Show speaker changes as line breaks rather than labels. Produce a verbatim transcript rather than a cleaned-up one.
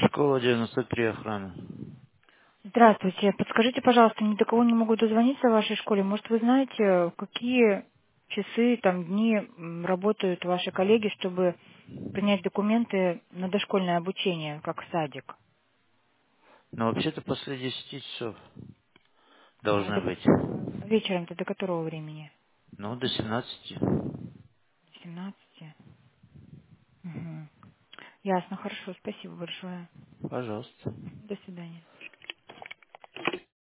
Школа девяносто три, охрана.
Здравствуйте. Подскажите, пожалуйста, ни до кого не могу дозвониться в вашей школе. Может, вы знаете, в какие часы, там, дни м, работают ваши коллеги, чтобы принять документы на дошкольное обучение, как в садик?
Но вообще-то после десяти часов
А
должны
до ко-
быть.
вечером-то до которого времени?
Ну, до семнадцати.
До семнадцати? Мгм. Ясно, хорошо. Спасибо большое.
Пожалуйста.
Мгм. До свидания.